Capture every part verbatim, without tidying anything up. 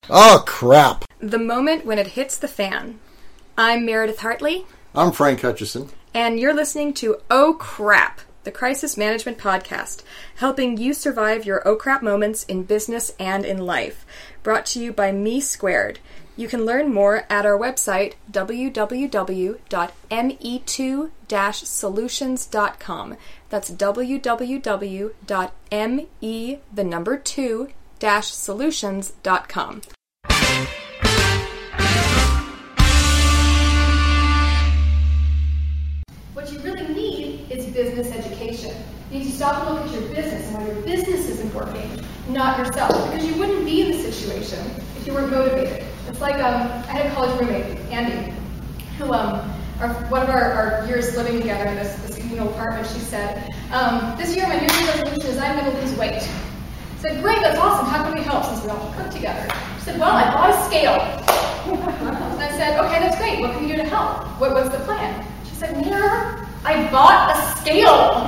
Oh, crap. The moment when it hits the fan. I'm Meredith Hartley. I'm Frank Hutchison. And you're listening to Oh Crap, the Crisis Management Podcast, helping you survive your oh crap moments in business and in life. Brought to you by Me Squared. You can learn more at our website, w w w dot m e two dash solutions dot com. That's w w w dot m e the number two dash solutions dot com. What you really need is business education. You need to stop and look at your business and why your business isn't working, not yourself. Because you wouldn't be in the situation if you weren't motivated. It's like um, I had a college roommate, Andy, who um, our, one of our, our years living together in this, this communal apartment, she said, um, this year my New Year's resolution is I'm going to lose weight. I said, great, that's awesome. How can we help since we all cook together? She said, well, I bought a scale. And I said, okay, that's great. What can you do to help? What, what's the plan? She said, Mira, I bought a scale.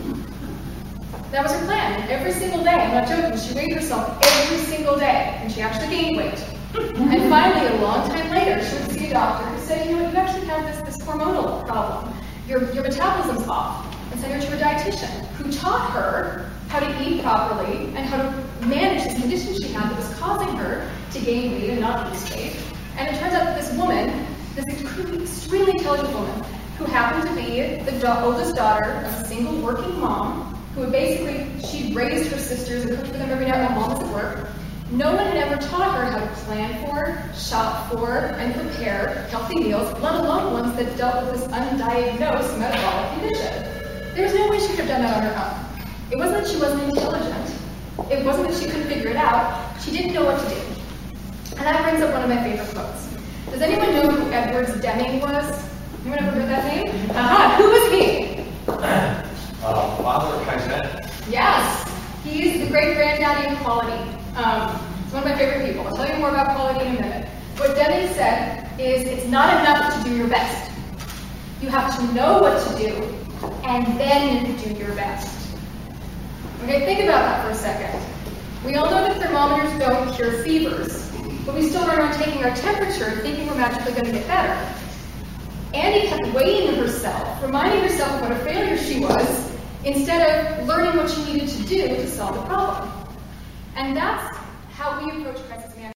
That was her plan. And every single day, I'm not joking, she weighed herself every single day. And she actually gained weight. And finally, a long time later, she would see a doctor who said, you know what, you actually have this, this hormonal problem. Your, your metabolism's off. And sent her to a dietitian who taught her how to eat properly and how to manage this condition she had that was causing her to gain weight and not lose weight. And it turns out that this woman, this extremely, extremely intelligent woman, who happened to be the do- oldest daughter of a single working mom, who had basically, she raised her sisters and cooked for them every night while mom was at work. No one had ever taught her how to plan for, shop for, and prepare healthy meals, let alone ones that dealt with this undiagnosed metabolic condition. There was no way she could have done that on her own. It wasn't that she wasn't intelligent. It wasn't that she couldn't figure it out. She didn't know what to do. And that brings up one of my favorite quotes. Does anyone know who Edwards Deming was? Anyone ever heard that name? Aha, who was he? Uh, father of Kaizen. Yes, he's the great granddaddy of quality. Um, he's one of my favorite people. I'll tell you more about quality in a minute. What Deming said is it's not enough to do your best. You have to know what to do, and then do your best. Okay, think about that for a second. We all know that thermometers don't cure fevers, but we still run around taking our temperature thinking we're magically going to get better. Andy kept weighing herself, reminding herself of what a failure she was, instead of learning what she needed to do to solve the problem. And that's how we approach crisis management.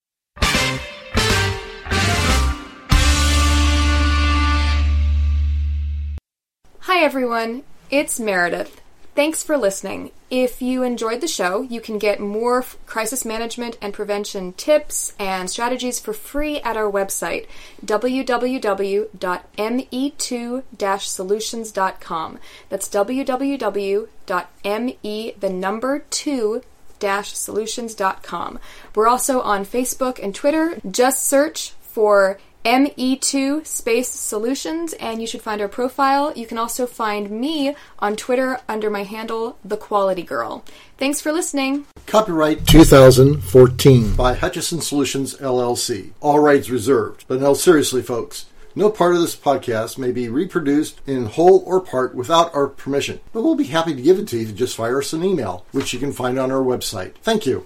Hi everyone, it's Meredith. Thanks for listening. If you enjoyed the show, you can get more f- crisis management and prevention tips and strategies for free at our website, w w w dot m e two dash solutions dot com. That's w w w dot m e the number two dash solutions dot com. We're also on Facebook and Twitter. Just search for M E two space solutions and you should find our profile. You can also find me on Twitter under my handle, The Quality Girl. Thanks for listening. Copyright two thousand fourteen by Hutchison Solutions, L L C. All rights reserved. But no, seriously, folks. No part of this podcast may be reproduced in whole or part without our permission. But we'll be happy to give it to you if you just fire us an email, which you can find on our website. Thank you.